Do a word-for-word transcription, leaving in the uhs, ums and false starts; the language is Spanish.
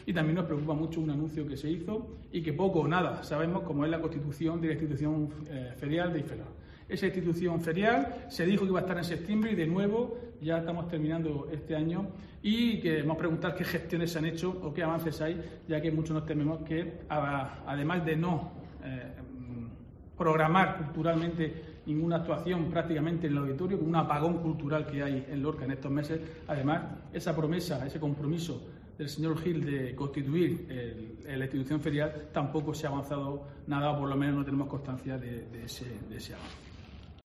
y también nos preocupa mucho un anuncio que se hizo y que poco o nada sabemos, como es la constitución de la institución eh, ferial de IFELA. Esa institución ferial se dijo que iba a estar en septiembre y de nuevo ya estamos terminando este año y queremos preguntar qué gestiones se han hecho o qué avances hay, ya que muchos nos tememos que además de no eh, programar culturalmente ninguna actuación prácticamente en el auditorio, con un apagón cultural que hay en Lorca en estos meses, además esa promesa, ese compromiso del señor Gil de constituir el, la institución ferial tampoco se ha avanzado nada, o por lo menos no tenemos constancia de, de, ese, de ese avance.